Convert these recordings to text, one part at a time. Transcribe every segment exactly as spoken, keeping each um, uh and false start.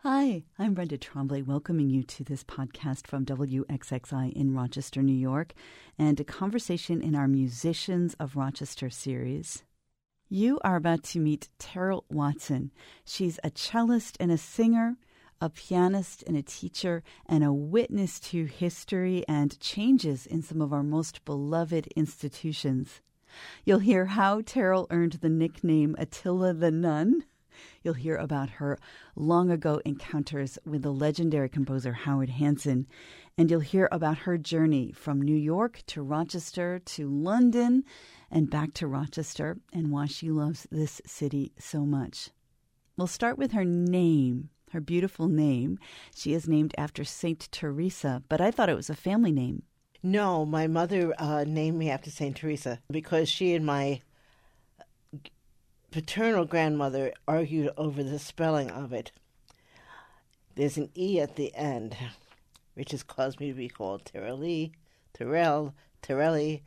Hi, I'm Brenda Tremblay, welcoming you to this podcast from W X X I in Rochester, New York, and a conversation in our Musicians of Rochester series. You are about to meet Terrell Watson. She's a cellist and a singer, a pianist and a teacher, and a witness to history and changes in some of our most beloved institutions. You'll hear how Terrell earned the nickname Attila the Nun. You'll hear about her long-ago encounters with the legendary composer Howard Hanson, and you'll hear about her journey from New York to Rochester to London and back to Rochester, and why she loves this city so much. We'll start with her name, her beautiful name. She is named after Saint Teresa, but I thought it was a family name. No, my mother uh, named me after Saint Teresa because she and my paternal grandmother argued over the spelling of it. There's an E at the end, which has caused me to be called Terrelli, Terrell, Terrelli.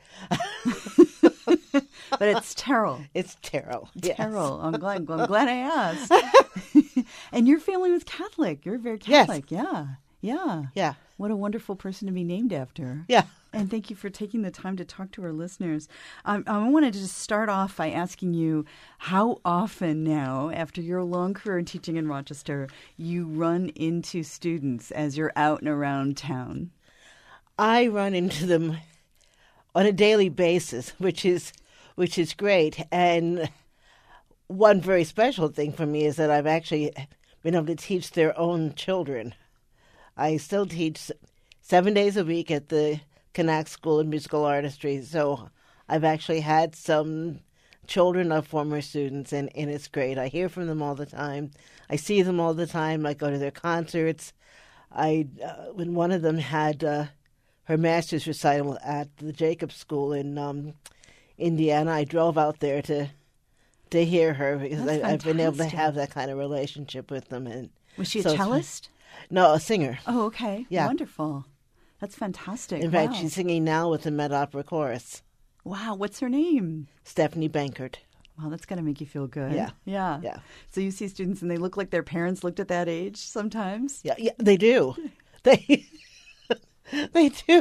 But it's Terrell. It's Terrell. Terrell. Yes. I'm glad. I'm glad I asked. And your family was Catholic. You're very Catholic. Yes. Yeah. Yeah. Yeah. What a wonderful person to be named after. Yeah. And thank you for taking the time to talk to our listeners. Um, I wanted to just start off by asking you how often now, after your long career in teaching in Rochester, you run into students as you're out and around town. I run into them on a daily basis, which is which is great. And one very special thing for me is that I've actually been able to teach their own children. I still teach seven days a week at the Connect School of Musical Artistry, so I've actually had some children of former students, and, and it's great. I hear from them all the time. I see them all the time. I go to their concerts. I uh, when one of them had uh, her master's recital at the Jacobs School in um, Indiana, I drove out there to to hear her because I, I've been able to have that kind of relationship with them. And was she a so cellist? No, a singer. Oh, okay. Yeah. Wonderful. That's fantastic. In wow. fact, she's singing now with the Met Opera Chorus. Wow. What's her name? Stephanie Bankert. Wow, that's going to make you feel good. Yeah. Yeah. Yeah. So you see students and they look like their parents looked at that age sometimes? Yeah, yeah, they do. they they do.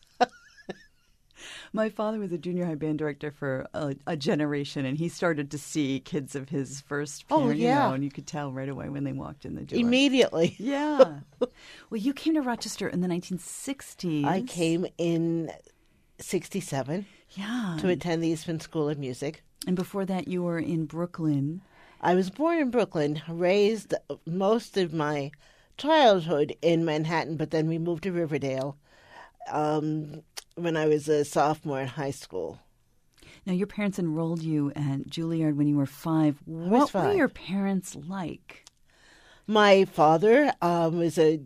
My father was a junior high band director for a, a generation, and he started to see kids of his first parent, oh, yeah. you know, and you could tell right away when they walked in the door. Immediately. Yeah. Well, you came to Rochester in the nineteen sixties. I came in sixty-seven yeah. to attend the Eastman School of Music. And before that, you were in Brooklyn. I was born in Brooklyn, raised most of my childhood in Manhattan, but then we moved to Riverdale um, when I was a sophomore in high school. Now, your parents enrolled you at Juilliard when you were five. I was what five. were your parents like? My father um, was a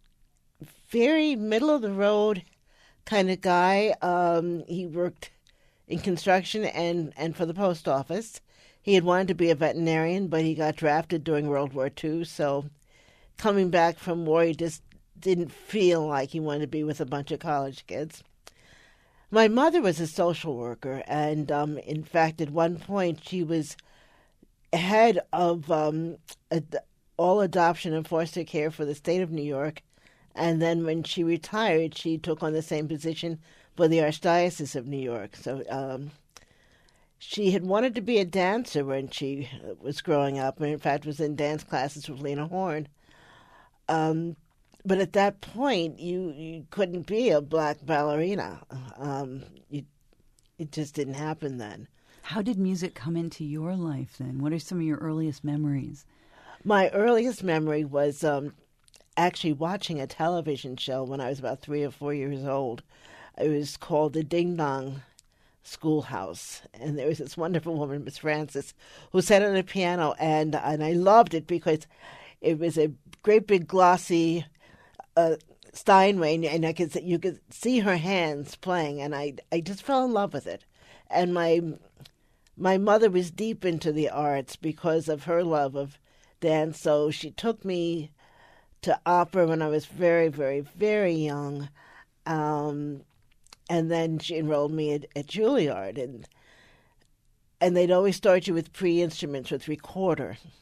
very middle-of-the-road kind of guy. Um, he worked in construction and, and for the post office. He had wanted to be a veterinarian, but he got drafted during World War Two, so coming back from war, he just didn't feel like he wanted to be with a bunch of college kids. My mother was a social worker, and um, in fact, at one point, she was head of um, ad- all adoption and foster care for the state of New York, and then when she retired, she took on the same position for the Archdiocese of New York. So um, she had wanted to be a dancer when she was growing up, and in fact was in dance classes with Lena Horne. Um, but at that point, you, you couldn't be a black ballerina. Um, you, it just didn't happen then. How did music come into your life then? What are some of your earliest memories? My earliest memory was um, actually watching a television show when I was about three or four years old. It was called The Ding Dong Schoolhouse, and there was this wonderful woman, Miss Francis, who sat at a piano, and and I loved it because it was a great big glossy uh, Steinway, and I could you could see her hands playing, and I I just fell in love with it. And my my mother was deep into the arts because of her love of dance, so she took me to opera when I was very, very, very young. Um, and then she enrolled me at, at Juilliard, and and they'd always start you with pre-instruments, with recorder.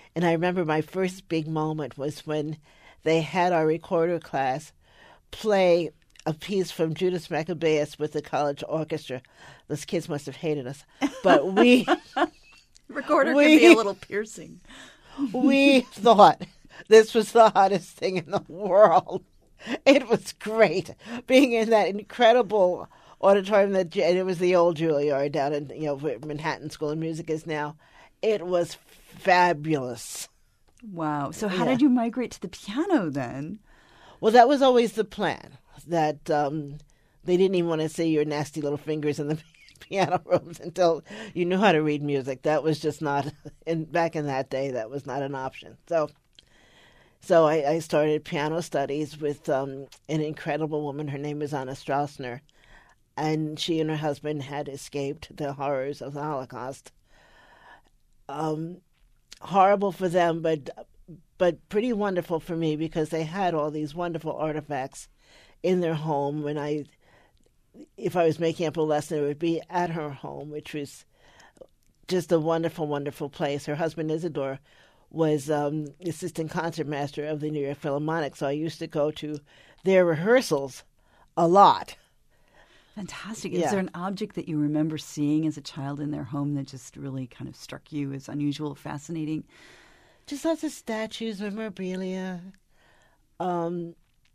And I remember my first big moment was when they had our recorder class play a piece from Judas Maccabeus with the college orchestra. Those kids must have hated us. But we... Recorder we, can be a little piercing. We thought this was the hottest thing in the world. It was great being in that incredible auditorium that and it was the old Juilliard down in you know where Manhattan School of Music is now. It was fabulous. Wow. So how Yeah. did you migrate to the piano then? Well, that was always the plan. That um, they didn't even want to see your nasty little fingers in the piano rooms until you knew how to read music. That was just not in back in that day. That was not an option. So. So I, I started piano studies with um, an incredible woman. Her name is Anna Strassner, and she and her husband had escaped the horrors of the Holocaust. Um, horrible for them, but but pretty wonderful for me because they had all these wonderful artifacts in their home. When I, if I was making up a lesson, it would be at her home, which was just a wonderful, wonderful place. Her husband Isidore was um, assistant concertmaster of the New York Philharmonic, so I used to go to their rehearsals a lot. Fantastic. Yeah. Is there an object that you remember seeing as a child in their home that just really kind of struck you as unusual, fascinating? Just lots of statues, memorabilia, um,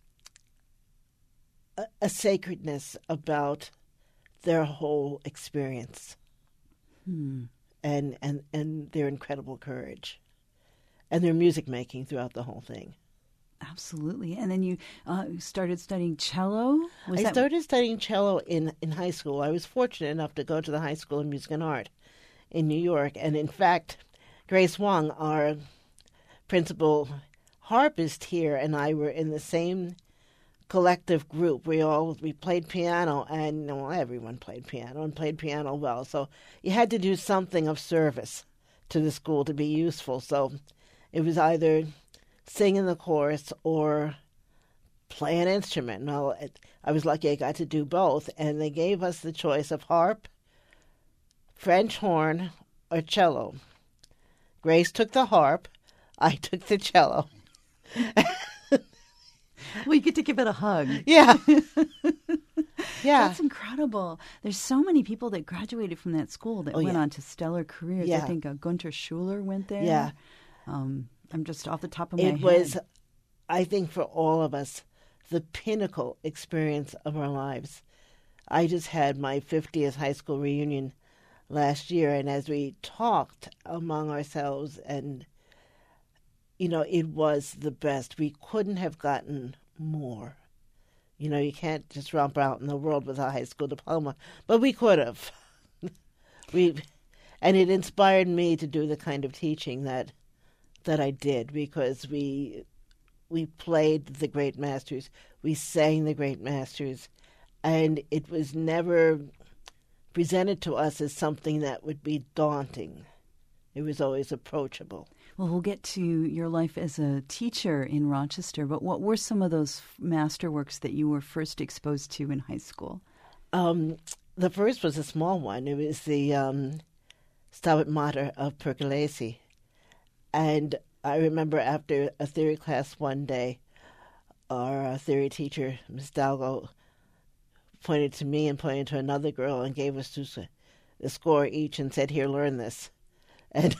a, a sacredness about their whole experience, Hmm. and, and, and their incredible courage. And their music making throughout the whole thing. Absolutely. And then you uh, started studying cello? Was I that... started studying cello in, in high school. I was fortunate enough to go to the High School of Music and Art in New York. And in fact, Grace Wong, our principal harpist here, and I were in the same collective group. We all we played piano, and well, everyone played piano and played piano well. So you had to do something of service to the school to be useful. So it was either sing in the chorus or play an instrument. Well, it, I was lucky I got to do both, and they gave us the choice of harp, French horn, or cello. Grace took the harp. I took the cello. Well, you get to give it a hug. Yeah. Yeah. That's incredible. There's so many people that graduated from that school that Oh, went yeah. on to stellar careers. Yeah. I think uh, Gunter Schuller went there. Yeah. Um, I'm just off the top of my It head. was, I think, for all of us, the pinnacle experience of our lives. I just had my fiftieth high school reunion last year, and as we talked among ourselves, and, you know, it was the best. We couldn't have gotten more. You know, you can't just romp out in the world with a high school diploma, but we could have. we, and it inspired me to do the kind of teaching that that I did, because we we played the great masters, we sang the great masters, and it was never presented to us as something that would be daunting. It was always approachable. Well, we'll get to your life as a teacher in Rochester, but what were some of those masterworks that you were first exposed to in high school? Um, the first was a small one. It was the um, Stabat Mater of Pergolesi. And I remember after a theory class one day, our theory teacher, Miss Dalgo, pointed to me and pointed to another girl and gave us two, a score each and said, "Here, learn this." And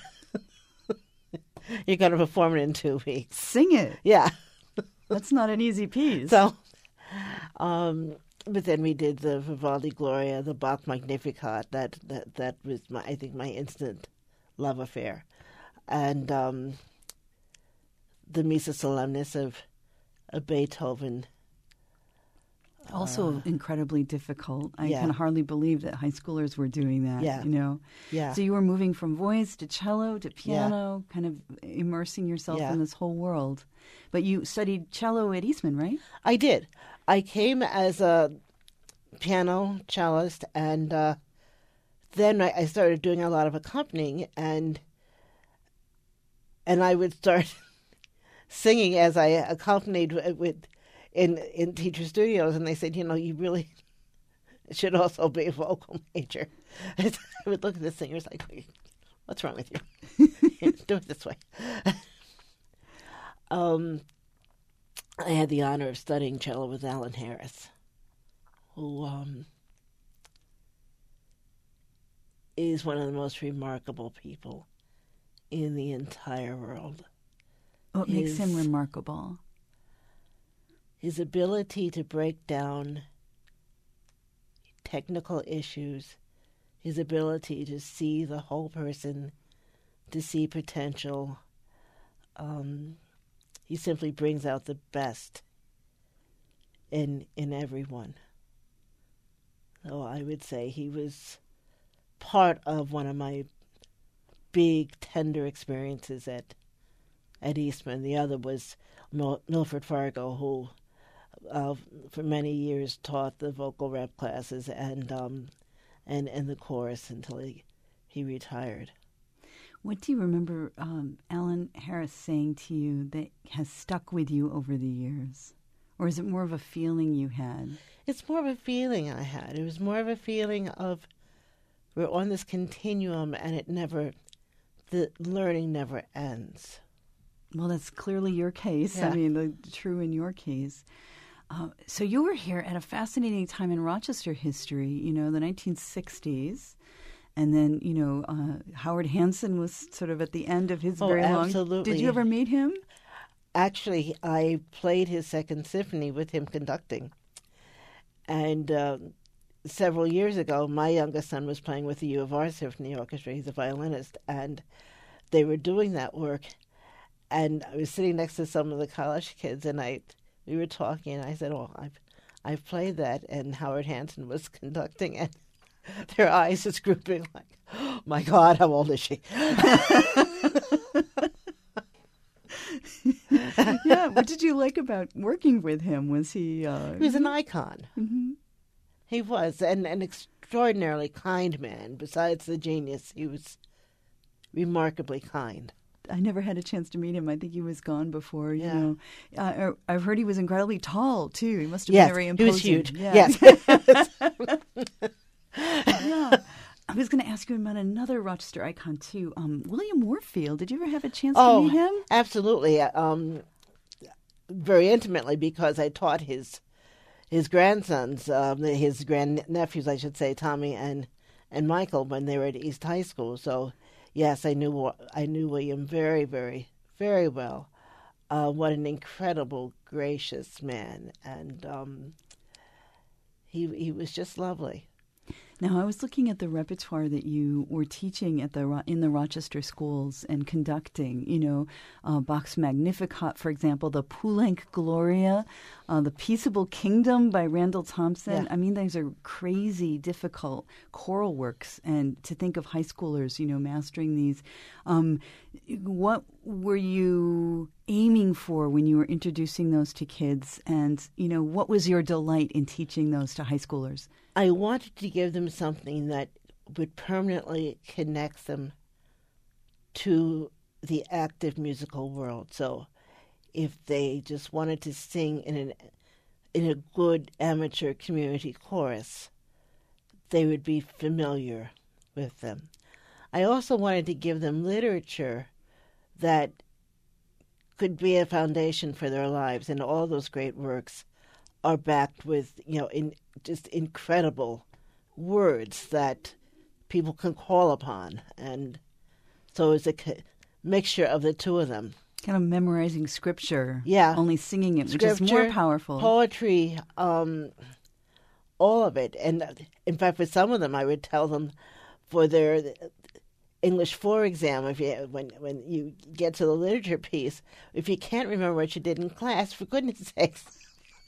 you're going to perform it in two weeks. Sing it. Yeah. That's not an easy piece. So, um, but then we did the Vivaldi Gloria, the Bach Magnificat. That that that was my, I think, my instant love affair, and um, the Missa Solemnis of, of Beethoven. Also incredibly difficult. I yeah. can hardly believe that high schoolers were doing that, Yeah. you know. Yeah. So you were moving from voice to cello to piano, kind of immersing yourself Yeah. in this whole world. But you studied cello at Eastman, right? I did. I came as a piano cellist, and uh, then I, I started doing a lot of accompanying, and and I would start singing as I accompanied with, with in in teacher studios, and they said, you know, you really should also be a vocal major. I would look at the singers like, What's wrong with you? Do it this way. um, I had the honor of studying cello with Alan Harris, who um, is one of the most remarkable people in the entire world. What his, makes him remarkable? His ability to break down technical issues, his ability to see the whole person, to see potential. Um, he simply brings out the best in in everyone. So I would say he was part of one of my big, tender experiences at at Eastman. The other was Mil- Milford Fargo, who uh, for many years taught the vocal rep classes and um, and and the chorus until he he retired. What do you remember um, Alan Harris saying to you that has stuck with you over the years? Or is it more of a feeling you had? It's more of a feeling I had. It was more of a feeling of we're on this continuum and it never, the learning never ends. Well, that's clearly your case. Yeah. I mean, the, true in your case. Uh, so you were here at a fascinating time in Rochester history, you know, the nineteen sixties. And then, you know, uh, Howard Hanson was sort of at the end of his Oh, very long... absolutely. Did you ever meet him? Actually, I played his second symphony with him conducting. And uh, several years ago, my youngest son was playing with the U of R Symphony Orchestra. He's a violinist. And they were doing that work. And I was sitting next to some of the college kids, and I we were talking, and I said, oh, I've, I've played that. And Howard Hanson was conducting, and their eyes just grouping like, oh, my God, how old is she? Yeah, what did you like about working with him? Was he... Uh... He was an icon. Mm-hmm. He was, and an extraordinarily kind man. Besides the genius, he was remarkably kind. I never had a chance to meet him. I think he was gone before, you Yeah. know. Uh, I've heard he was incredibly tall, too. He must have Yes, been very he imposing. was huge. Yeah. Yes. Yeah. I was going to ask you about another Rochester icon, too. Um, William Warfield. Did you ever have a chance Oh, to meet him? absolutely. Um, very intimately, because I taught his his grandsons, um, his grandnephews, I should say, Tommy and and Michael, when they were at East High School. So, yes, I knew I knew William very, very, very well. Uh, what an incredible, gracious man, and um, he he was just lovely. Now, I was looking at the repertoire that you were teaching at the in the Rochester schools and conducting, you know, uh, Bach's Magnificat, for example, the Poulenc Gloria, uh, the Peaceable Kingdom by Randall Thompson. Yeah. I mean, these are crazy, difficult choral works. And to think of high schoolers, you know, mastering these. Um, what were you aiming for when you were introducing those to kids? And, you know, what was your delight in teaching those to high schoolers? I wanted to give them something that would permanently connect them to the active musical world. So if they just wanted to sing in an in a good amateur community chorus, they would be familiar with them. I also wanted to give them literature that could be a foundation for their lives, and all those great works are backed with, you know, in just incredible words that people can call upon. And so it's a mixture of the two of them. Kind of memorizing scripture. Yeah. Only singing it, Scripture, which is more powerful. Poetry, um, all of it. And in fact, for some of them, I would tell them for their English four exam, if you when when you get to the literature piece, if you can't remember what you did in class, for goodness sakes,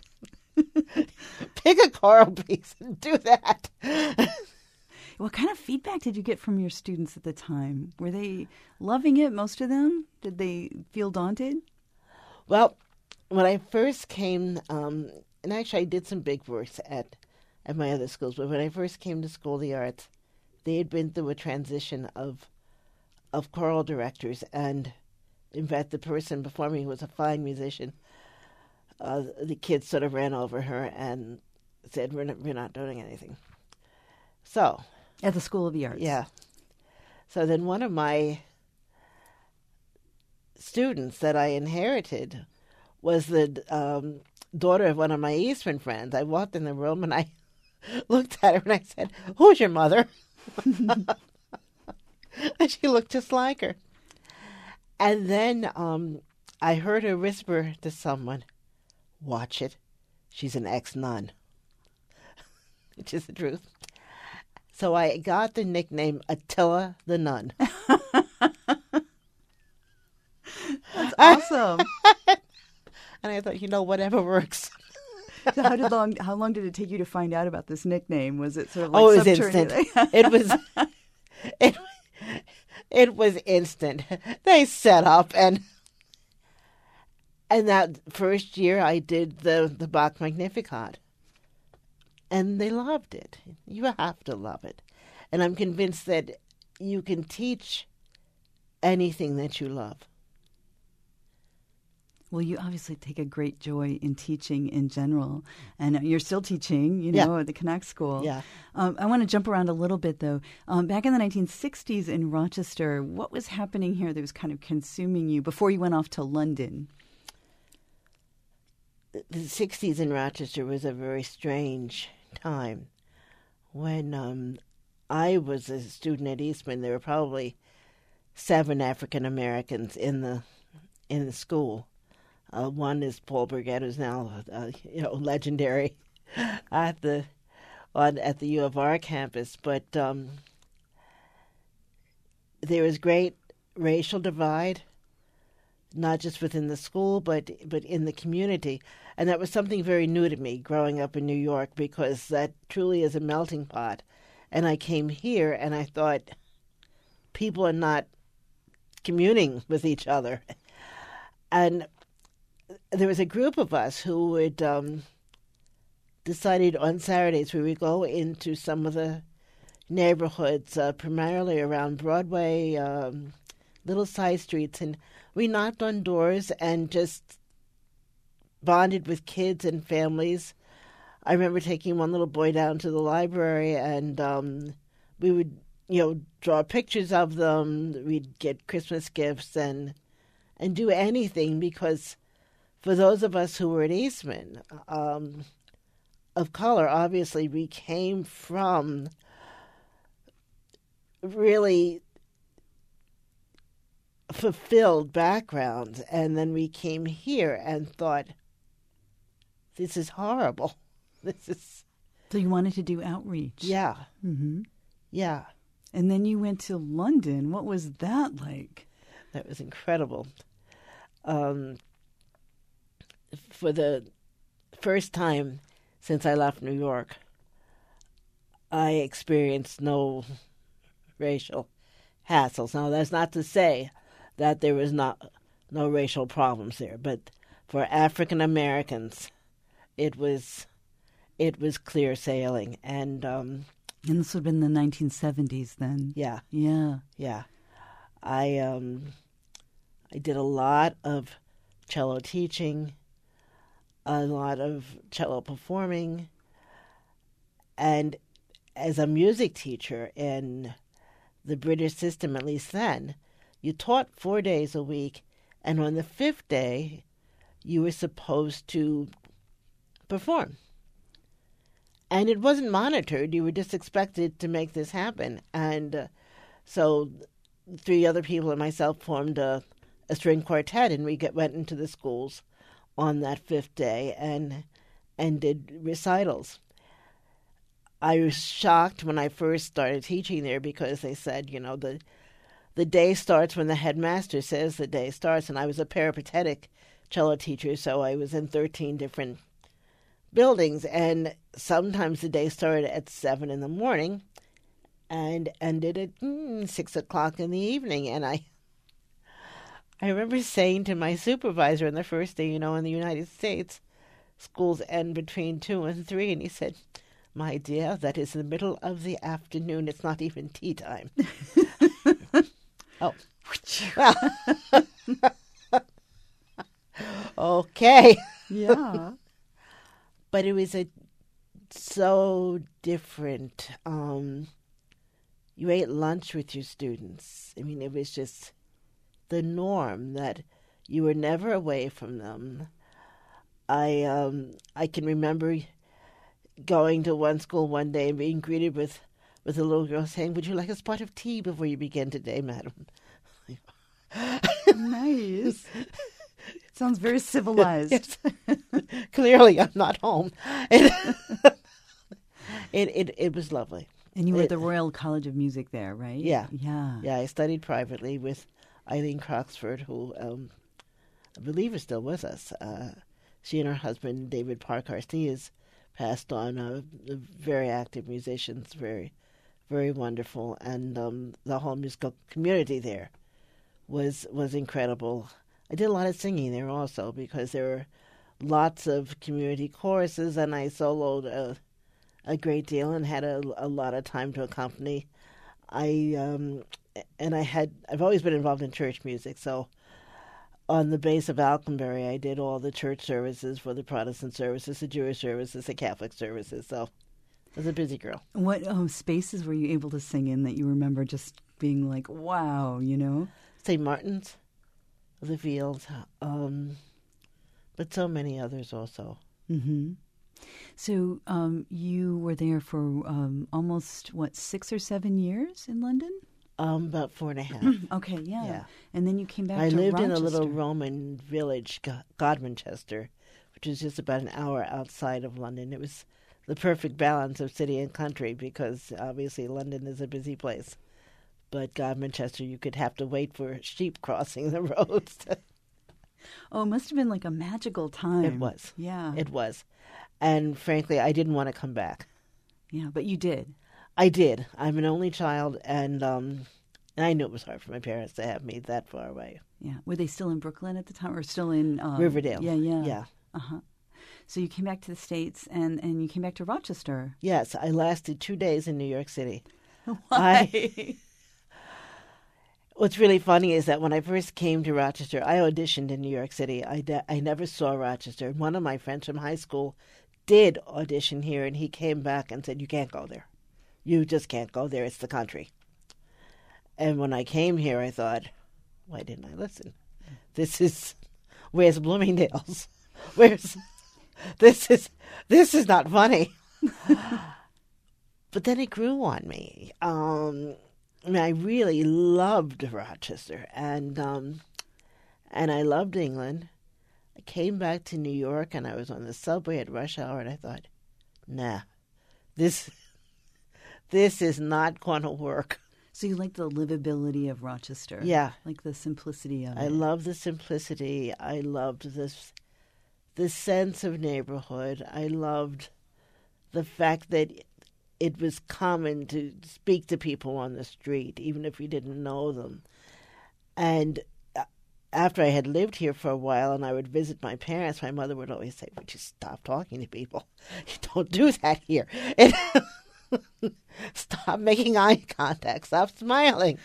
pick a choral piece and do that. What kind of feedback did you get from your students at the time? Were they loving it, most of them? Did they feel daunted? Well, when I first came, um, and actually I did some big works at, at my other schools, but when I first came to School of the Arts, they had been through a transition of of choral directors, and in fact the person before me was a fine musician. Uh, the kids sort of ran over her and said, we're not, we're not doing anything. So... At the School of the Arts. Yeah. So then one of my students that I inherited was the um, daughter of one of my Eastman friends. I walked in the room and I looked at her and I said, "Who's your mother?" And she looked just like her. And then um, I heard her whisper to someone, "Watch it. She's an ex-nun," which is the truth. So I got the nickname Attila the Nun. That's awesome. And I thought, you know, whatever works. So how did long? How long did it take you to find out about this nickname? Was it sort of like Oh, it was subterranean? instant. It was, it, it was instant. They set up, and and that first year I did the the Bach Magnificat, and they loved it. You have to love it, and I'm convinced that you can teach anything that you love. Well, you obviously take a great joy in teaching in general, and you're still teaching, you know, Yeah. at the Connect School. Yeah. Um, I want to jump around a little bit, though. Um, back in the nineteen sixties in Rochester, what was happening here that was kind of consuming you before you went off to London? The sixties in Rochester was a very strange time. When um, I was a student at Eastman, there were probably seven African Americans in the in the school. Uh, one is Paul Burgett, who's now uh, you know legendary at the on at the U of R campus. But um, there was great racial divide, not just within the school, but but in the community, and that was something very new to me growing up in New York, because that truly is a melting pot. And I came here, and I thought, people are not communing with each other, and there was a group of us who would um, decided on Saturdays we would go into some of the neighborhoods, uh, primarily around Broadway, um, little side streets, and we knocked on doors and just bonded with kids and families. I remember taking one little boy down to the library, and um, we would, you know, draw pictures of them. We'd get Christmas gifts and and do anything, because for those of us who were at Eastman, um, of color, obviously we came from really fulfilled backgrounds, and then we came here and thought, this is horrible. This is... So you wanted to do outreach. Yeah. Mm-hmm. Yeah. And then you went to London. What was that like? That was incredible. Um, for the first time since I left New York, I experienced no racial hassles. Now, that's not to say that there was not no racial problems there, but for African Americans, it was it was clear sailing. And um, And this would have been the nineteen seventies then. yeah, Yeah. yeah, I um, I did a lot of cello teaching, a lot of cello performing, and as a music teacher in the British system, at least then, you taught four days a week, and on the fifth day, you were supposed to perform. And it wasn't monitored. You were just expected to make this happen. And uh, so three other people and myself formed a, a string quartet, and we get, went into the schools on that fifth day and and did recitals. I was shocked when I first started teaching there, because they said, you know, the the day starts when the headmaster says the day starts, and I was a peripatetic cello teacher, so I was in thirteen different buildings, and sometimes the day started at seven in the morning and ended at mm, six o'clock in the evening. And I I remember saying to my supervisor on the first day, you know, in the United States, schools end between two and three, and he said, "My dear, that is the middle of the afternoon. It's not even tea time." Oh, well, okay. Yeah. But it was a so different. Um, you ate lunch with your students. I mean, it was just the norm that you were never away from them. I um, I can remember going to one school one day and being greeted with, with a little girl saying, "Would you like a spot of tea before you begin today, madam?" Nice. Sounds very civilized. Yes. Clearly, I'm not home. It, it, it, it was lovely. And you were at It- the Royal College of Music there, right? Yeah. Yeah. Yeah, I studied privately with Eileen Croxford, who um, I believe is still with us. Uh, she and her husband, David Parkhurst, he is passed on, uh, very active musicians, very, very wonderful. And um, the whole musical community there was was incredible. I did a lot of singing there also because there were lots of community choruses, and I soloed a, a great deal and had a, a lot of time to accompany. I um, and I had I've always been involved in church music, so on the base of Alconbury, I did all the church services for the Protestant services, the Jewish services, the Catholic services. So I was a busy girl. What um, spaces were you able to sing in that you remember just being like, wow, you know? Saint Martin's, the Fields, um, but so many others also. Mm-hmm. So um, you were there for um, almost, what, six or seven years in London? Um, about four and a half. Okay, yeah. Yeah. And then you came back I to lived Rochester. in a little Roman village, Go- Godmanchester, which is just about an hour outside of London. It was the perfect balance of city and country because obviously London is a busy place. But Godmanchester, you could have to wait for sheep crossing the roads. Oh, it must have been like a magical time. It was. Yeah. It was. And frankly, I didn't want to come back. Yeah, but you did. I did. I'm an only child, and um, and I knew it was hard for my parents to have me that far away. Yeah. Were they still in Brooklyn at the time or still in um, Riverdale. Yeah, yeah. Yeah. Uh-huh. So you came back to the States and, and you came back to Rochester. Yes, I lasted two days in New York City. Why? What's really funny is that when I first came to Rochester, I auditioned in New York City. I, de- I never saw Rochester. One of my friends from high school did audition here, and he came back and said, "You can't go there. You just can't go there. It's the country." And when I came here, I thought, why didn't I listen? This is, where's Bloomingdale's? Where's, this is, this is not funny. But then it grew on me. Um, I mean, I really loved Rochester, and um, and I loved England. I came back to New York, and I was on the subway at rush hour, and I thought, nah, this this is not going to work. So you like the livability of Rochester? Yeah. Like the simplicity of I it. love the simplicity. I loved this the sense of neighborhood. I loved the fact that it was common to speak to people on the street, even if you didn't know them. And after I had lived here for a while and I would visit my parents, my mother would always say, "Would you stop talking to people? You don't do that here. And stop making eye contact. Stop smiling."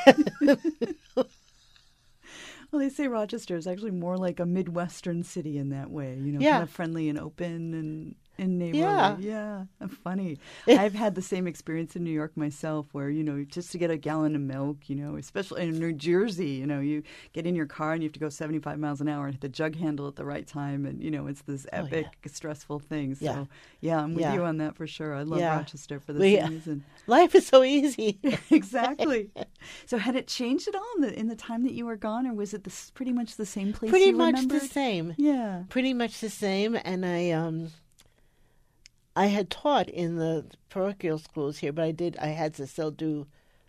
Well, they say Rochester is actually more like a Midwestern city in that way, you know, Yeah. kind of friendly and open and, and neighborly. Yeah. Yeah, funny. I've had the same experience in New York myself where, you know, just to get a gallon of milk, you know, especially in New Jersey, you know, you get in your car and you have to go seventy-five miles an hour and hit the jug handle at the right time. And, you know, it's this Oh, epic, yeah. stressful thing. So, Yeah. yeah, I'm with Yeah. you on that for sure. I love Yeah. Rochester for the We- same reason. Life is so easy. Exactly. So had it changed at all in the, in the time that you were gone, or was it this, pretty much the same place Pretty you much remembered? the same. Yeah. Pretty much the same. And I um I had taught in the parochial schools here, but I did I had to still do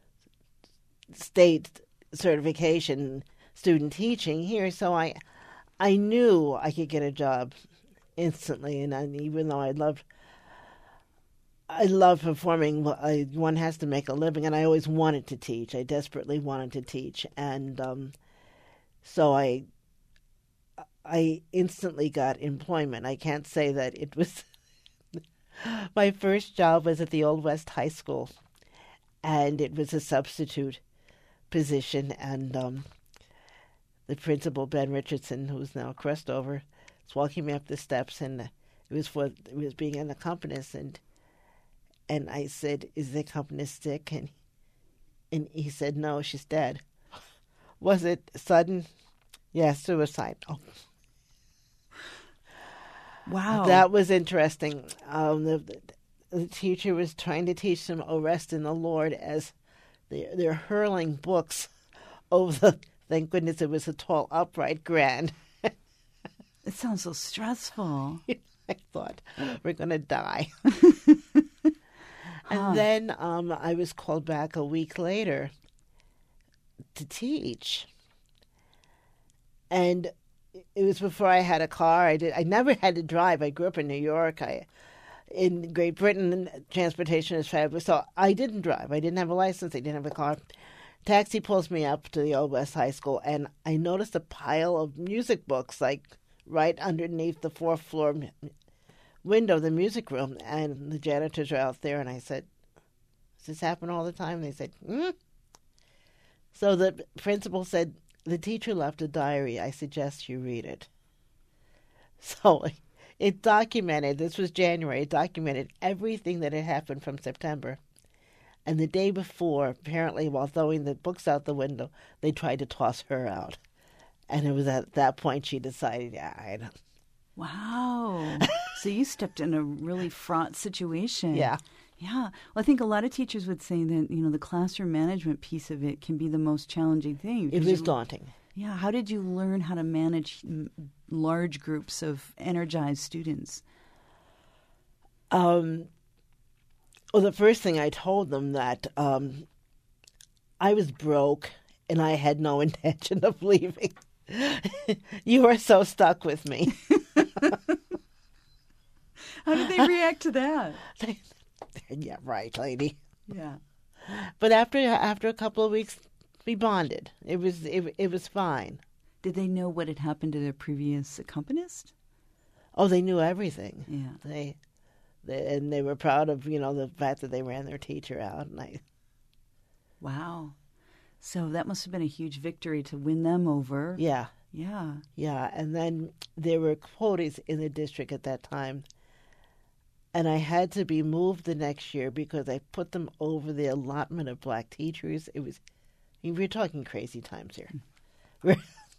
state certification student teaching here, so I I knew I could get a job instantly. And I, even though I loved I love performing, I, one has to make a living, and I always wanted to teach. I desperately wanted to teach, and um, so I I instantly got employment. I can't say that it was my first job was at the Old West High School, and it was a substitute position, and um, the principal, Ben Richardson, who's now crossed over, was walking me up the steps, and it was for it was being an accompanist, and and I said, "Is the accompanist sick?" And And he said, no, she's dead. Was it sudden? Yes, suicide. Oh. Wow. That was interesting. Um, the, the teacher was trying to teach them, oh, rest in the Lord, as they're, they're hurling books over the, thank goodness it was a tall, upright grand. It sounds so stressful. I thought, we're going to die. And Huh. then um, I was called back a week later to teach. And it was before I had a car. I did. I never had to drive. I grew up in New York. I, in Great Britain, transportation is fabulous. So I didn't drive. I didn't have a license. I didn't have a car. Taxi pulls me up to the Old West High School, and I noticed a pile of music books, like right underneath the fourth floor window of the music room. And the janitors are out there, and I said, does this happen all the time? They said, hmm. So the principal said, the teacher left a diary. I suggest you read it. So it documented, this was January, it documented everything that had happened from September. And the day before, apparently while throwing the books out the window, they tried to toss her out. And it was at that point she decided, yeah, I don't. Wow. So you stepped in a really fraught situation. Yeah. Yeah. Well, I think a lot of teachers would say that, you know, the classroom management piece of it can be the most challenging thing. It because was you- daunting. Yeah. How did you learn how to manage mm, large groups of energized students? Um, well, the first thing I told them that um, I was broke and I had no intention of leaving. You are so stuck with me. How did they react to that? Yeah, right, lady. Yeah. But after after a couple of weeks, we bonded. It was it, it was fine. Did they know what had happened to their previous accompanist? Oh, they knew everything. Yeah. They, they and they were proud of you know the fact that they ran their teacher out. And I, Wow. So that must have been a huge victory to win them over. yeah, Yeah. yeah. And then there were quotas in the district at that time, and I had to be moved the next year because I put them over the allotment of black teachers. It was, I mean, we're talking crazy times here. We're,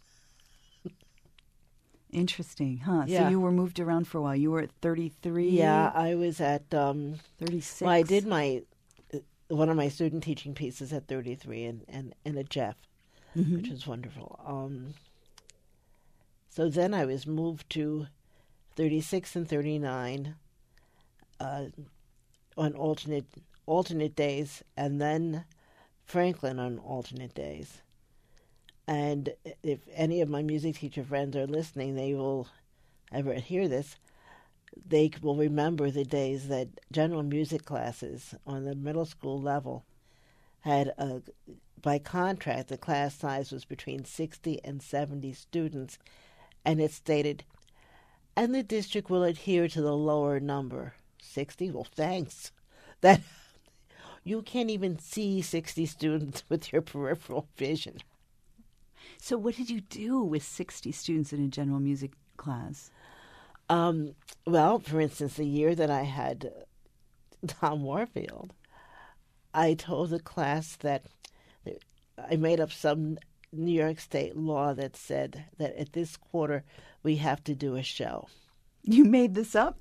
Interesting, huh? Yeah. So you were moved around for a while. You were at thirty-three? yeah, I was at. Um, thirty-six? Well, I did my one of my student teaching pieces at thirty-three and, and, and at Jeff, Mhm. which was wonderful. Um, so then I was moved to thirty-six and thirty-nine uh, on alternate alternate days, and then Franklin on alternate days. And if any of my music teacher friends are listening, they will ever hear this. They will remember the days that general music classes on the middle school level had, a, by contract, the class size was between sixty and seventy students, and it stated, and the district will adhere to the lower number. sixty? Well, thanks. That you can't even see sixty students with your peripheral vision. So what did you do with sixty students in a general music class? Um, well, for instance, the year that I had Tom Warfield, I told the class that I made up some New York State law that said that at this quarter we have to do a show. You made this up?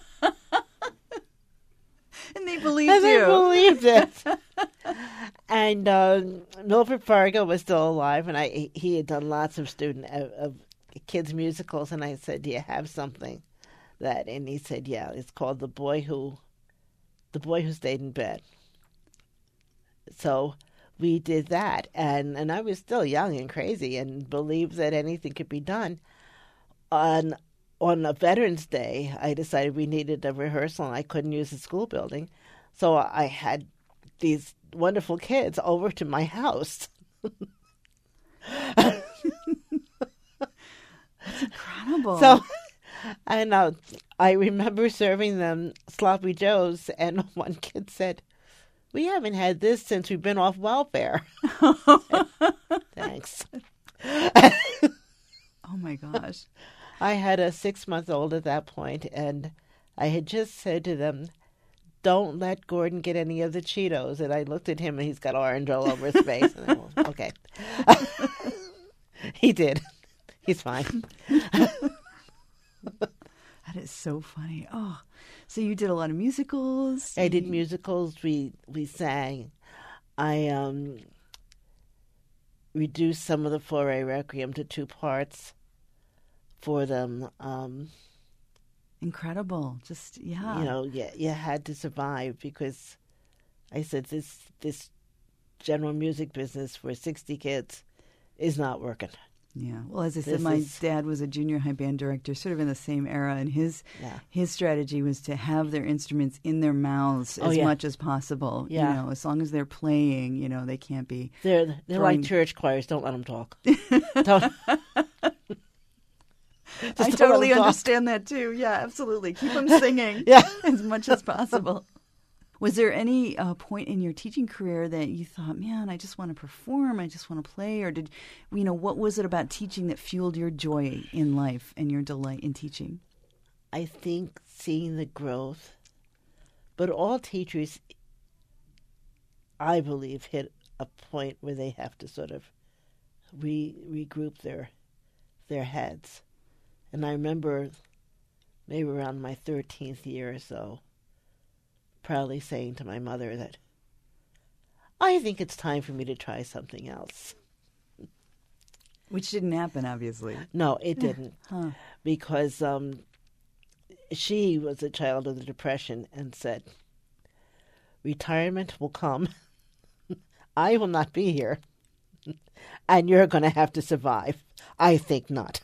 And they believed And you. I believed it. And uh, Milford Fargo was still alive, and I he had done lots of student of, of kids musicals, and I said, "Do you have something that?" And he said, "Yeah, it's called The Boy Who, The Boy Who Stayed in Bed." So we did that, and and I was still young and crazy, and believed that anything could be done. On on a Veterans Day, I decided we needed a rehearsal, and I couldn't use the school building, so I had these wonderful kids over to my house. That's incredible. So, I know, I remember serving them sloppy joes, and one kid said, "We haven't had this since we've been off welfare." Thanks. Oh my gosh. I had a six-month-old at that point, and I had just said to them, don't let Gordon get any of the Cheetos. And I looked at him, and he's got orange all over his face. And I went, okay. He did. He's fine. That is so funny. Oh, so you did a lot of musicals? I did musicals. We we sang. I um, reduced some of the Fauré Requiem to two parts for them. Um, Incredible. Just, yeah. You know, yeah, you had to survive because I said this this general music business for sixty kids is not working. Yeah. Well, as I said, This my is- dad was a junior high band director, sort of in the same era, and his Yeah. his strategy was to have their instruments in their mouths Oh, as yeah. much as possible. Yeah. You know, as long as they're playing, you know, they can't be. They're they're Throwing- like church choirs. Don't let them talk. Don't. Just I don't let totally 'em talk. understand that too. Yeah, absolutely. Keep them singing Yeah. as much as possible. Was there any uh, point in your teaching career that you thought, man, I just want to perform, I just want to play? Or did, you know, what was it about teaching that fueled your joy in life and your delight in teaching? I think seeing the growth, but all teachers, I believe, hit a point where they have to sort of re regroup their their heads. And I remember maybe around my thirteenth year or so, proudly saying to my mother that I think it's time for me to try something else. Which didn't happen, obviously. No, it didn't, Huh. because um, she was a child of the Depression and said, retirement will come. I will not be here, and you're going to have to survive. I think not.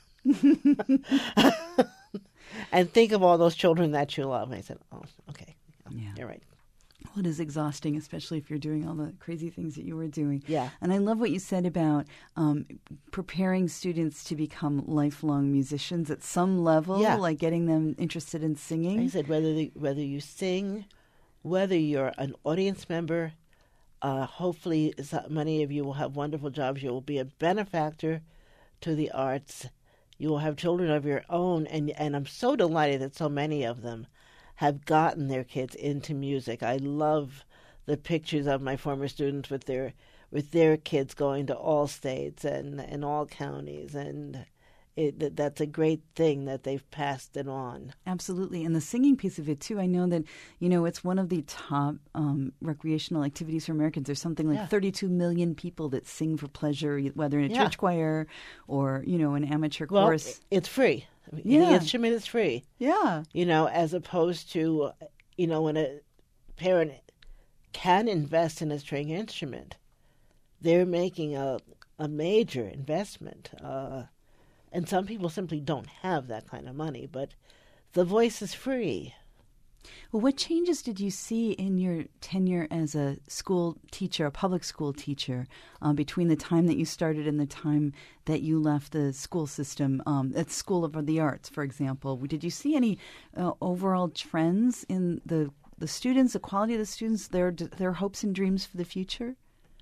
And think of all those children that you love. And I said, oh, okay. Yeah. You're right. Well, it is exhausting, especially if you're doing all the crazy things that you were doing. Yeah. And I love what you said about um, preparing students to become lifelong musicians at some level, Yeah. like getting them interested in singing. I said, whether the, whether you sing, whether you're an audience member, uh, hopefully so- many of you will have wonderful jobs. You will be a benefactor to the arts. You will have children of your own. And, and I'm so delighted that so many of them have gotten their kids into music. I love the pictures of my former students with their with their kids going to all states and, and all counties, and it, that, that's a great thing that they've passed it on. Absolutely. And the singing piece of it, too. I know that, you know, it's one of the top um, recreational activities for Americans. There's something like Yeah. thirty-two million people that sing for pleasure, whether in a Yeah. church choir or, you know, an amateur Well, chorus. it's free. I mean, Yeah. The instrument is free, Yeah. you know, as opposed to, you know, when a parent can invest in a string instrument, they're making a, a major investment. Uh, and some people simply don't have that kind of money, but the voice is free. Well, what changes did you see in your tenure as a school teacher, a public school teacher, uh, between the time that you started and the time that you left the school system, um, at School of the Arts, for example? Did you see any uh, overall trends in the the students, the quality of the students, their their hopes and dreams for the future?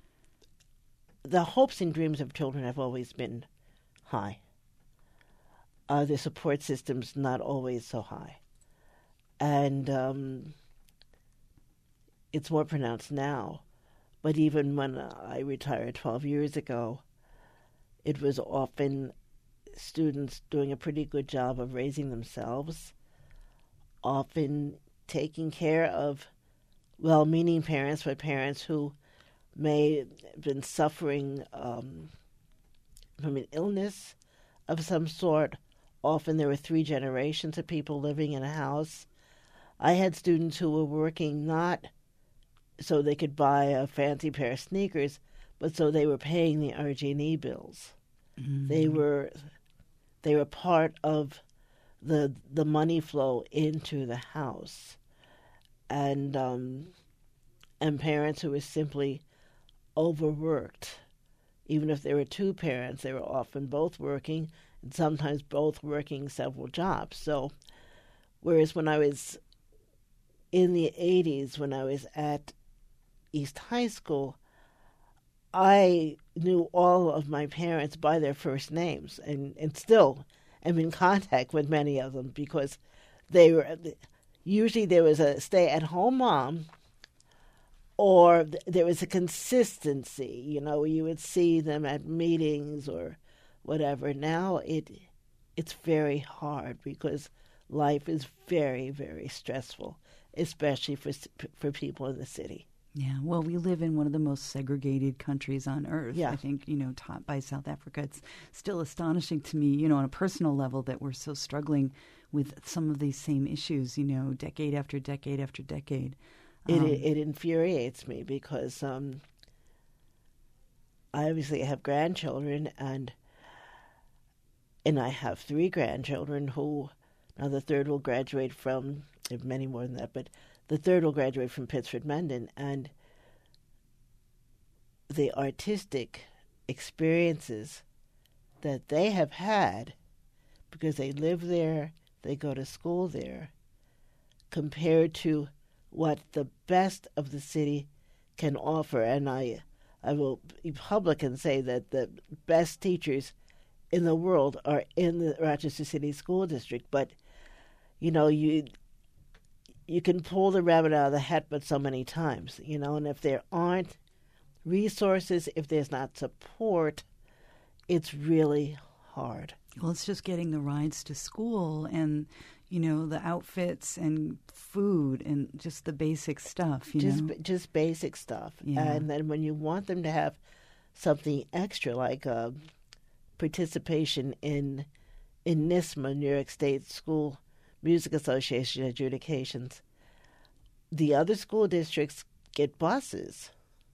The hopes and dreams of children have always been high. Uh, the support system's not always so high. And um, it's more pronounced now. But even when I retired twelve years ago, it was often students doing a pretty good job of raising themselves, often taking care of well-meaning parents, but parents who may have been suffering um, from an illness of some sort. Often there were three generations of people living in a house. I had students who were working not so they could buy a fancy pair of sneakers, but so they were paying the R G and E bills. Mm-hmm. They were they were part of the the money flow into the house, and um, and parents who were simply overworked. Even if there were two parents, they were often both working, and sometimes both working several jobs. So, whereas when I was in the eighties, when I was at East High School, I knew all of my parents by their first names, and, and still am in contact with many of them because they were, usually there was a stay-at-home mom, or th- there was a consistency. You know, you would see them at meetings or whatever. Now it it's very hard because life is very, very stressful, especially for for people in the city. Yeah, well, we live in one of the most segregated countries on earth. Yeah. I think, you know, taught by South Africa. It's still astonishing to me, you know, on a personal level that we're so struggling with some of these same issues, you know, decade after decade after decade. It Um, it infuriates me because um, I obviously have grandchildren, and and I have three grandchildren who, now the third will graduate from, there are many more than that, but the third will graduate from Pittsford Mendon, and the artistic experiences that they have had because they live there, they go to school there, compared to what the best of the city can offer. And I, I will be public and say that the best teachers in the world are in the Rochester City School District. But, you know, you you can pull the rabbit out of the hat but so many times, you know, and if there aren't resources, if there's not support, it's really hard. Well, it's just getting the rides to school and, you know, the outfits and food and just the basic stuff, you just know? just basic stuff. Yeah. And then when you want them to have something extra, like uh, participation in in NISMA, New York State School Music Association adjudications, the other school districts get buses.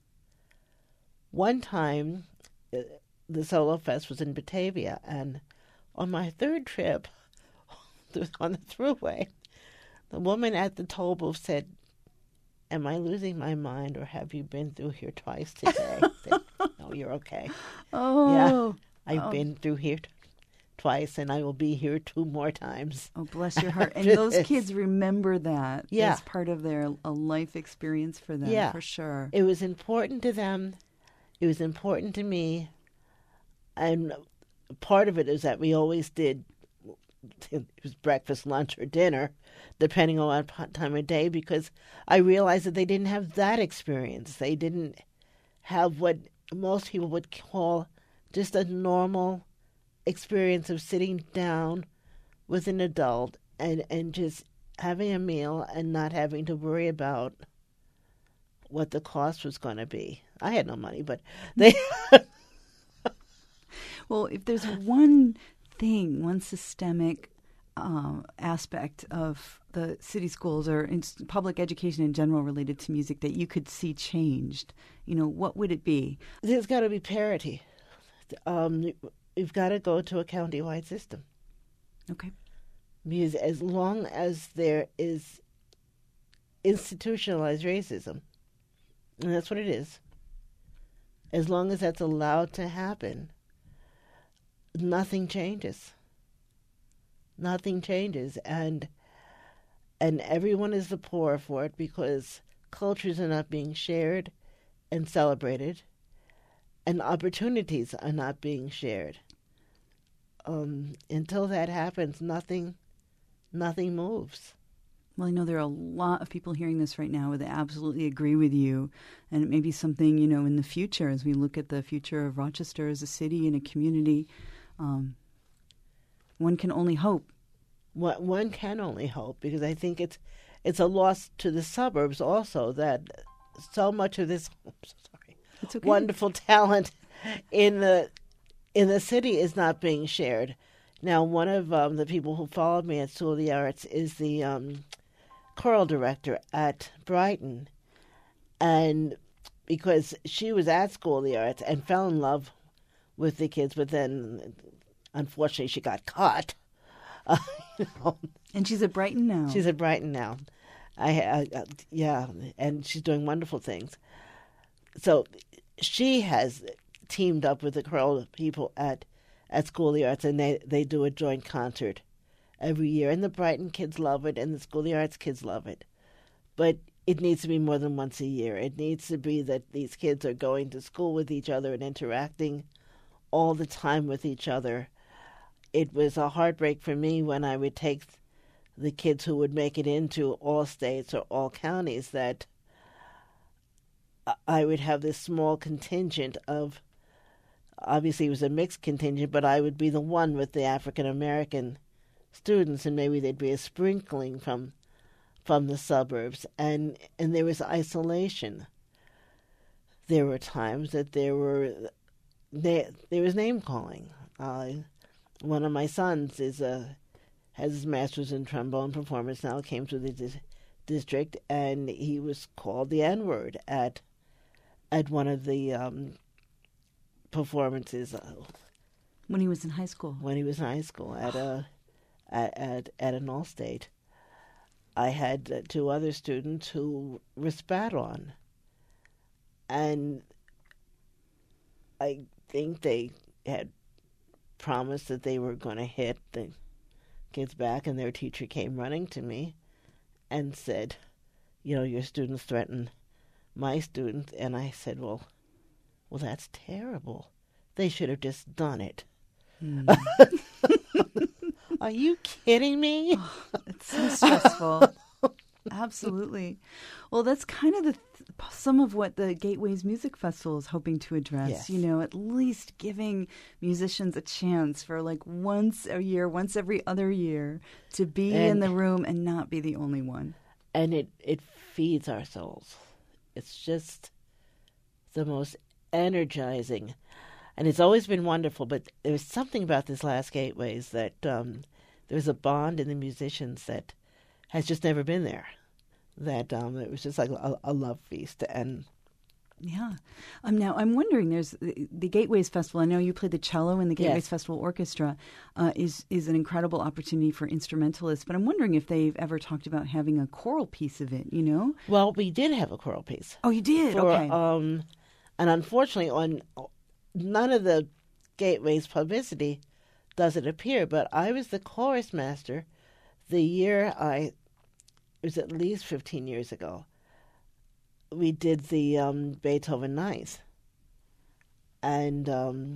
One time, uh, the Solo Fest was in Batavia, and on my third trip on the thruway, the woman at the toll booth said, "Am I losing my mind, or have you been through here twice today?" I said, "No, you're okay." Oh. Yeah, I've oh. been through here t- twice, and I will be here two more times. Oh, bless your heart. And those kids remember that Yeah. as part of their a life experience for them, Yeah. for sure. It was important to them. It was important to me. And part of it is that we always did, it was breakfast, lunch, or dinner, depending on what time of day, because I realized that they didn't have that experience. They didn't have what most people would call just a normal experience of sitting down with an adult and, and just having a meal and not having to worry about what the cost was going to be. I had no money, but they... Well, if there's one thing, one systemic uh, aspect of the city schools or in public education in general related to music that you could see changed, you know, what would it be? There's got to be parity. Um, we've got to go to a county-wide system. Okay. Because as long as there is institutionalized racism, and that's what it is, as long as that's allowed to happen, nothing changes. Nothing changes. And and everyone is the poorer for it because cultures are not being shared and celebrated, and opportunities are not being shared. Um, until that happens, nothing, nothing moves. Well, I know there are a lot of people hearing this right now that absolutely agree with you. And it may be something, you know, in the future, as we look at the future of Rochester as a city and a community, um, one can only hope. One, one can only hope, because I think it's it's a loss to the suburbs also that so much of this I'm so sorry, It's okay. wonderful talent in the in the city is not being shared. Now, one of um, the people who followed me at School of the Arts is the um, choral director at Brighton, and because she was at School of the Arts and fell in love with the kids, but then unfortunately she got caught. Uh, you know. And she's at Brighton now. She's at Brighton now. I, I uh, yeah, and she's doing wonderful things. So she has teamed up with the choral people at, at School of the Arts, and they, they do a joint concert every year. And the Brighton kids love it, and the School of the Arts kids love it. But it needs to be more than once a year. It needs to be that these kids are going to school with each other and interacting all the time with each other. It was a heartbreak for me when I would take the kids who would make it into all states or all counties, that I would have this small contingent of, obviously it was a mixed contingent, but I would be the one with the African American students, and maybe there'd be a sprinkling from from the suburbs, and and there was isolation. There were times that there were there, there was name calling. Uh, one of my sons is a has his master's in trombone performance now. Came to the dis- district, and he was called the N word at at one of the um, performances uh, when he was in high school. When he was in high school at a at at, at an All-State. I had uh, two other students who were spat on, and I think they had promised that they were going to hit the kids back, and their teacher came running to me and said, you know, your students threatened my student. And I said, well, well, that's terrible. They should have just done it. Mm. Are you kidding me? Oh, it's so stressful. Absolutely. Well, that's kind of the th- some of what the Gateways Music Festival is hoping to address. Yes. You know, at least giving musicians a chance for like once a year, once every other year, to be and, in the room and not be the only one. And it, it feeds our souls. It's just the most energizing. And it's always been wonderful, but there's something about this last Gateways that um, there's a bond in the musicians that has just never been there. That um, it was just like a, a love feast. And yeah. Um, now, I'm wondering, there's the, the Gateways Festival. I know you play the cello in the Gateways yes. Festival Orchestra. Uh, is is an incredible opportunity for instrumentalists. But I'm wondering if they've ever talked about having a choral piece of it, you know? Well, we did have a choral piece. Oh, you did? For, okay. Um, and unfortunately, on none of the Gateways publicity does it appear, but I was the chorus master the year I, it was at least fifteen years ago, we did the um, Beethoven Ninth. And um,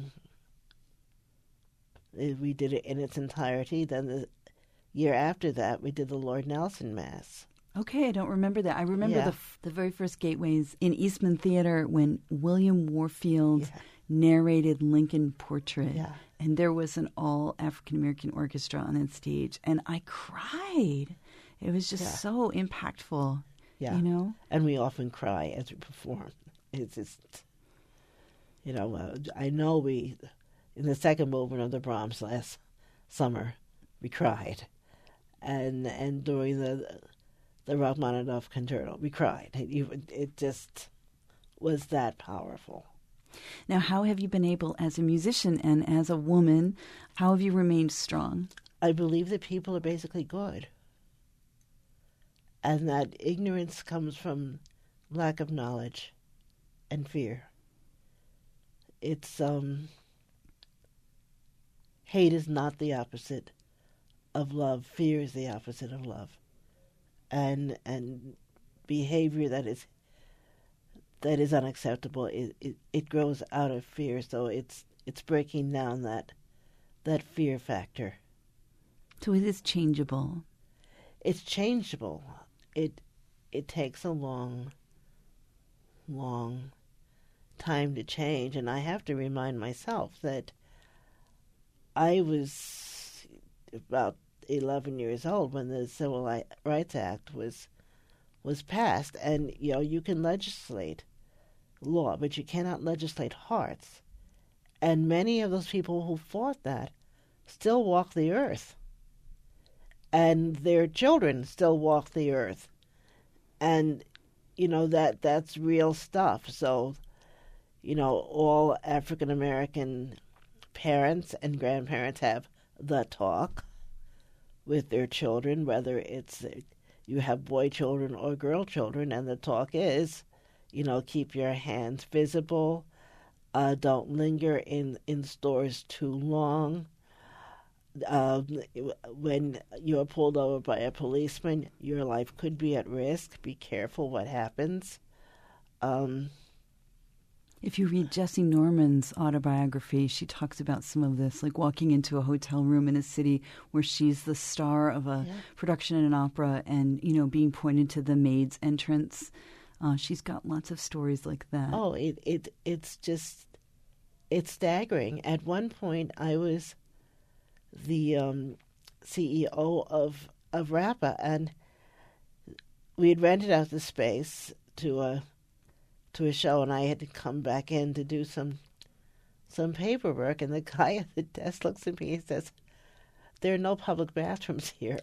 we did it in its entirety. Then the year after that, we did the Lord Nelson Mass. Okay, I don't remember that. I remember yeah. the the very first Gateways in Eastman Theater when William Warfield yeah. narrated Lincoln Portrait. Yeah. And there was an all African-American orchestra on that stage. And I cried. It was just yeah. so impactful, yeah. you know? And we often cry as we perform. It's just, you know, uh, I know we, in the second movement of the Brahms last summer, we cried. And and during the the Rachmaninoff concerto, we cried. It, it just was that powerful. Now, how have you been able, as a musician and as a woman, how have you remained strong? I believe that people are basically good. And that ignorance comes from lack of knowledge and fear. It's, um, hate is not the opposite of love. Fear is the opposite of love. And and behavior that is that is unacceptable, it, it, it grows out of fear. So it's it's breaking down that that fear factor. So it is changeable. It's changeable. It it takes a long, long time to change, and I have to remind myself that I was about eleven years old when the Civil Rights Act was was passed, and you know you can legislate law, but you cannot legislate hearts. And many of those people who fought that still walk the earth, and their children still walk the earth, and you know that that's real stuff. So, you know, all African American parents and grandparents have the talk with their children, whether it's you have boy children or girl children, and the talk is, you know, keep your hands visible, uh, don't linger in, in stores too long. Um, when you're pulled over by a policeman, your life could be at risk. Be careful what happens. Um, If you read Jesse Norman's autobiography, she talks about some of this, like walking into a hotel room in a city where she's the star of a yeah. production in an opera and, you know, being pointed to the maid's entrance. Uh, she's got lots of stories like that. Oh, it, it it's just, it's staggering. At one point, I was the um, C E O of, of RAPA, and we had rented out the space to a to a show, and I had to come back in to do some some paperwork, and the guy at the desk looks at me and says, "There are no public bathrooms here."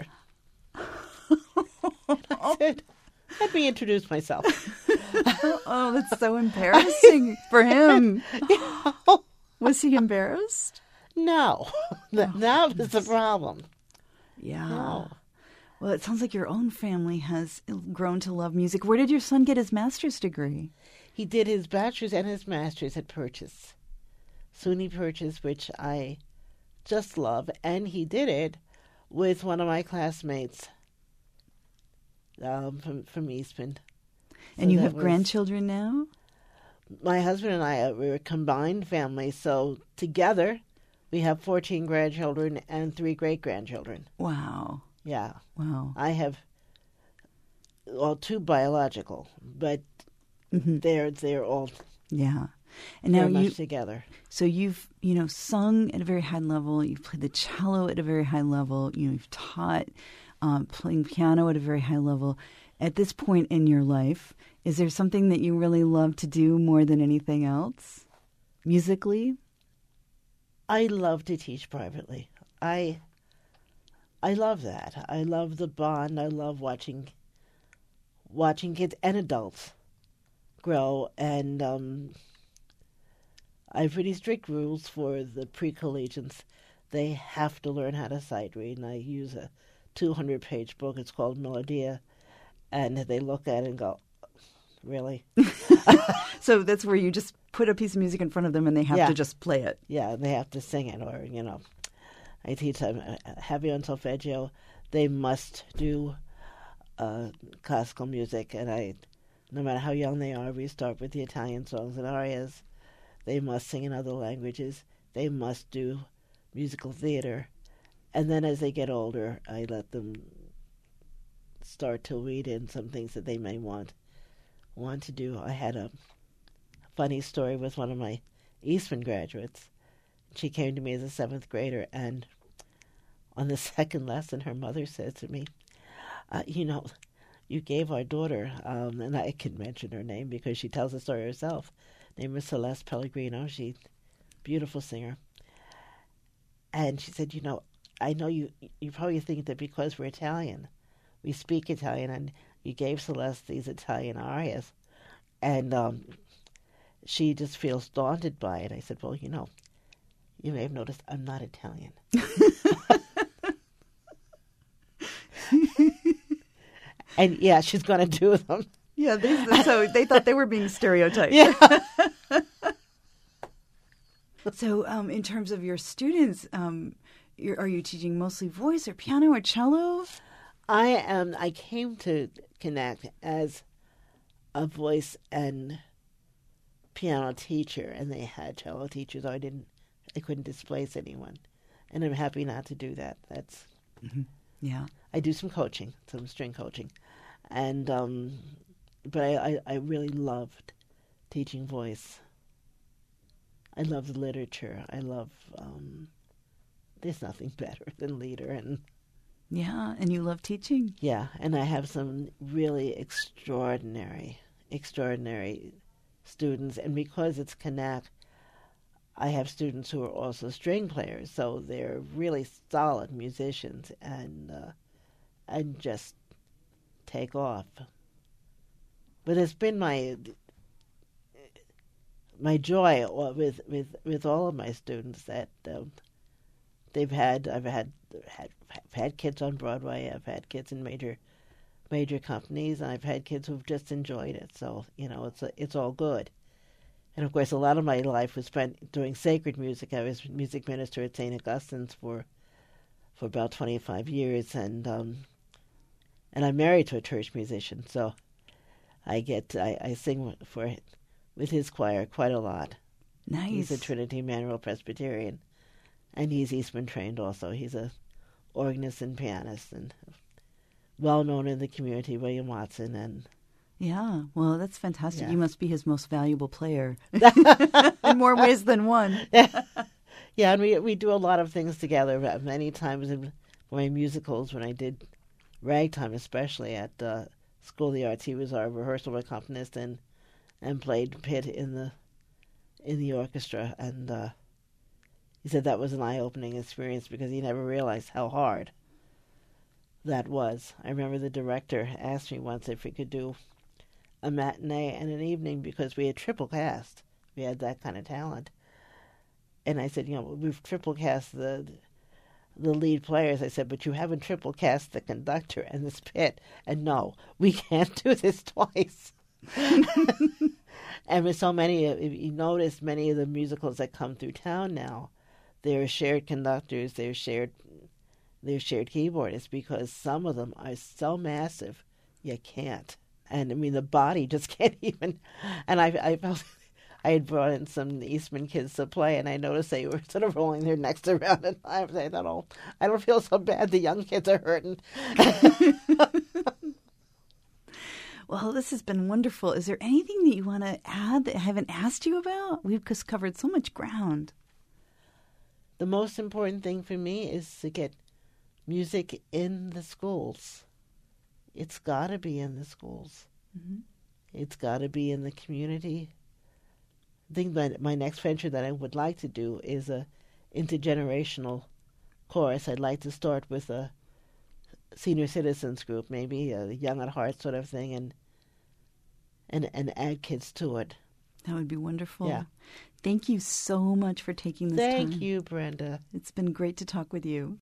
I said, "Let me introduce myself." Oh, that's so embarrassing for him. Yeah. Was he embarrassed? No. That, Oh, that was the problem. Yeah. No. Well, it sounds like your own family has grown to love music. Where did your son get his master's degree? He did his bachelor's and his master's at Purchase, SUNY Purchase, which I just love. And he did it with one of my classmates um, from, from Eastman. And So you that have was- grandchildren now? My husband and I, uh, we were a combined family, so together we have fourteen grandchildren and three great-grandchildren. Wow. Yeah. Wow. I have, well, two biological, but Mm-hmm. they're they're all Yeah. And now very much you, together. so you've, you know, sung at a very high level. You've played the cello at a very high level. You know, you've taught um, playing piano at a very high level. At this point in your life, is there something that you really love to do more than anything else, musically? I love to teach privately. I I love that. I love the bond. I love watching watching kids and adults grow. And um, I have pretty strict rules for the pre-collegians. They have to learn how to sight read, and I use a two hundred page book. It's called Melodia, and they look at it and go, "Really?" So that's where you just put a piece of music in front of them and they have Yeah. to just play it. Yeah, they have to sing it, or, you know, I teach them uh, heavy on solfeggio. They must do uh, classical music, and I, no matter how young they are, we start with the Italian songs and arias. They must sing in other languages. They must do musical theater. And then as they get older, I let them start to read in some things that they may want want to do. I had a funny story with one of my Eastman graduates. She came to me as a seventh grader, and on the second lesson, her mother said to me, uh, you know, you gave our daughter, um, and I can mention her name because she tells the story herself, name is Celeste Pellegrino. She's a beautiful singer. And she said, you know, I know you, you probably think that because we're Italian, we speak Italian, and you gave Celeste these Italian arias, and um, she just feels daunted by it. I said, well, you know, you may have noticed I'm not Italian. And yeah, she's going to do them. Yeah, they, so they thought they were being stereotyped. Yeah. So um, in terms of your students, um, you're, are you teaching mostly voice or piano or cello? I am. I came to Connect as a voice and piano teacher, and they had cello teachers. So I didn't. I couldn't displace anyone, and I'm happy not to do that. That's. Mm-hmm. Yeah. I do some coaching, some string coaching, and um, but I, I, I really loved teaching voice. I love the literature. I love. Um, there's nothing better than Lieder, and Yeah, and you love teaching. yeah, and I have some really extraordinary, extraordinary students, and because it's Connect, I have students who are also string players, so they're really solid musicians, and uh, and just take off. But it's been my my joy with with with all of my students that um, they've had. I've had had had kids on Broadway. I've had kids in major major companies, and I've had kids who've just enjoyed it. So you know, it's a, it's all good. And of course, a lot of my life was spent doing sacred music. I was music minister at Saint Augustine's for for about twenty-five years, and um, and I'm married to a church musician, so I get I, I sing for with with his choir quite a lot. Nice. He's a Trinity Emmanuel Presbyterian, and he's Eastman trained also. He's a organist and pianist, and well known in the community, William Watson. And yeah, well, that's fantastic. Yeah. You must be his most valuable player in more ways than one. Yeah, and we we do a lot of things together. Many times in my musicals, when I did ragtime, especially at uh, School of the Arts, he was our rehearsal accompanist and and played Pitt in the in the orchestra. And uh, he said that was an eye-opening experience because he never realized how hard that was. I remember the director asked me once if we could do a matinee and an evening because we had triple cast. We had that kind of talent. And I said, you know, we've triple cast the the lead players. I said, but you haven't triple cast the conductor and this Pitt. And no, we can't do this twice. And with so many, if you notice, many of the musicals that come through town now, they're shared conductors, they're shared, they're shared keyboardists because some of them are so massive, you can't. And I mean, the body just can't even. And I, I felt. I had brought in some Eastman kids to play, and I noticed they were sort of rolling their necks around, and I was like, oh, I don't feel so bad. The young kids are hurting. Well, this has been wonderful. Is there anything that you want to add that I haven't asked you about? We've just covered so much ground. The most important thing for me is to get music in the schools. It's got to be in the schools. Mm-hmm. It's got to be in the community. I think that my next venture that I would like to do is a intergenerational chorus. I'd like to start with a senior citizens group, maybe a young at heart sort of thing, and and and add kids to it. That would be wonderful. Yeah. Thank you so much for taking this Thank time. Thank you, Brenda. It's been great to talk with you.